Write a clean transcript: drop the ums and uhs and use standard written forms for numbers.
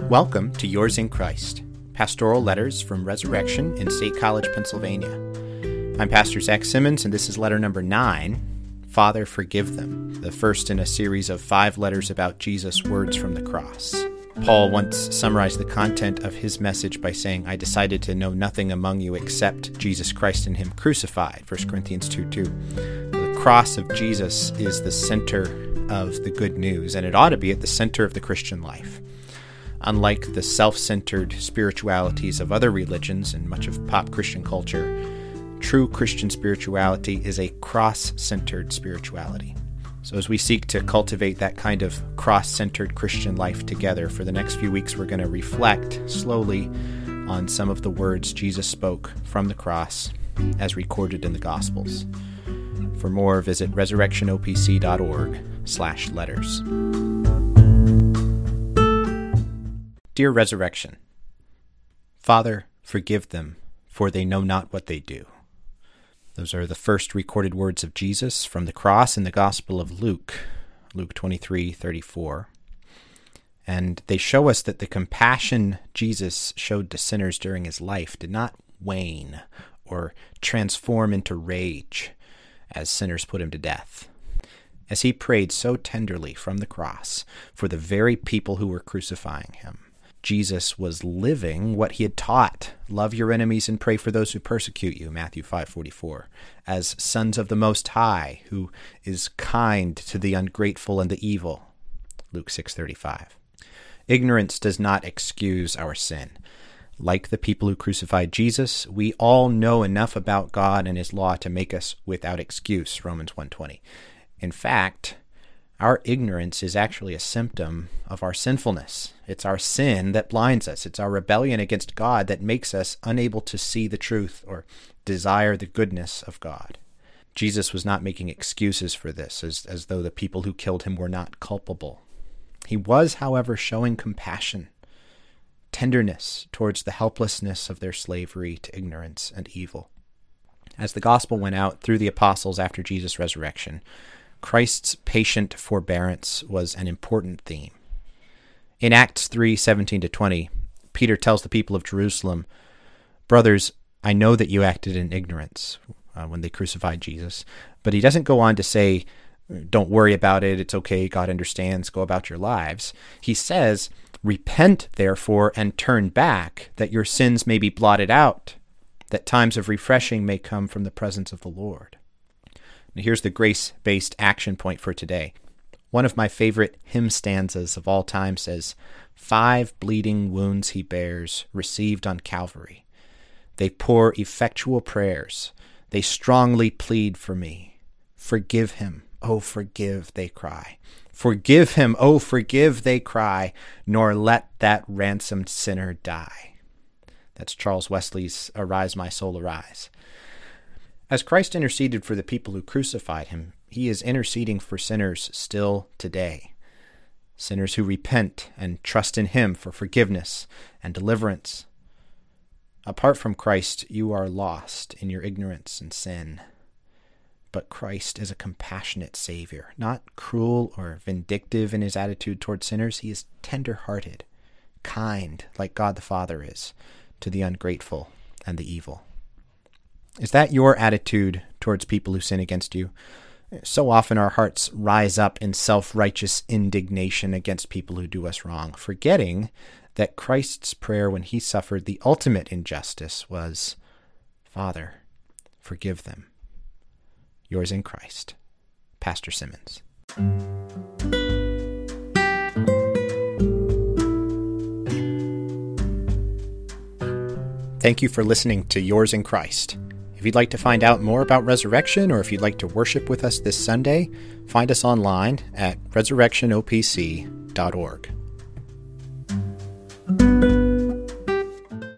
Welcome to Yours in Christ, pastoral letters from Resurrection in State College, Pennsylvania. I'm Pastor Zach Simmons, and this is letter number 9, Father, Forgive Them, the first in a series of 5 letters about Jesus' words from the cross. Paul once summarized the content of his message by saying, I decided to know nothing among you except Jesus Christ and Him crucified, 1 Corinthians 2:2. The cross of Jesus is the center of the good news, and it ought to be at the center of the Christian life. Unlike the self-centered spiritualities of other religions and much of pop Christian culture, true Christian spirituality is a cross-centered spirituality. So as we seek to cultivate that kind of cross-centered Christian life together, for the next few weeks we're going to reflect slowly on some of the words Jesus spoke from the cross as recorded in the Gospels. For more, visit resurrectionopc.org/letters. Dear Resurrection, Father, forgive them, for they know not what they do. Those are the first recorded words of Jesus from the cross in the Gospel of Luke 23:34. And they show us that the compassion Jesus showed to sinners during his life did not wane or transform into rage as sinners put him to death. As he prayed so tenderly from the cross for the very people who were crucifying him, Jesus was living what he had taught. Love your enemies and pray for those who persecute you, Matthew 5:44, as sons of the Most High, who is kind to the ungrateful and the evil, Luke 6:35. Ignorance does not excuse our sin. Like the people who crucified Jesus, we all know enough about God and his law to make us without excuse, Romans 1:20. In fact, our ignorance is actually a symptom of our sinfulness. It's our sin that blinds us. It's our rebellion against God that makes us unable to see the truth or desire the goodness of God. Jesus was not making excuses for this, as though the people who killed him were not culpable. He was, however, showing compassion, tenderness towards the helplessness of their slavery to ignorance and evil. As the gospel went out through the apostles after Jesus' resurrection, Christ's patient forbearance was an important theme. In Acts 3:17-20, Peter tells the people of Jerusalem, Brothers, I know that you acted in ignorance when they crucified Jesus, but he doesn't go on to say, don't worry about it, it's okay, God understands, go about your lives. He says, Repent, therefore, and turn back, that your sins may be blotted out, that times of refreshing may come from the presence of the Lord. Now here's the grace-based action point for today. One of my favorite hymn stanzas of all time says, 5 bleeding wounds he bears, received on Calvary. They pour effectual prayers. They strongly plead for me. Forgive him, oh forgive, they cry. Forgive him, oh forgive, they cry, nor let that ransomed sinner die. That's Charles Wesley's Arise, My Soul, Arise. As Christ interceded for the people who crucified him, he is interceding for sinners still today. Sinners who repent and trust in him for forgiveness and deliverance. Apart from Christ, you are lost in your ignorance and sin. But Christ is a compassionate Savior, not cruel or vindictive in his attitude toward sinners. He is tender-hearted, kind, like God the Father is, to the ungrateful and the evil. Is that your attitude towards people who sin against you? So often our hearts rise up in self-righteous indignation against people who do us wrong, forgetting that Christ's prayer when he suffered the ultimate injustice was, Father, forgive them. Yours in Christ, Pastor Simmons. Thank you for listening to Yours in Christ. If you'd like to find out more about Resurrection, or if you'd like to worship with us this Sunday, find us online at resurrectionopc.org.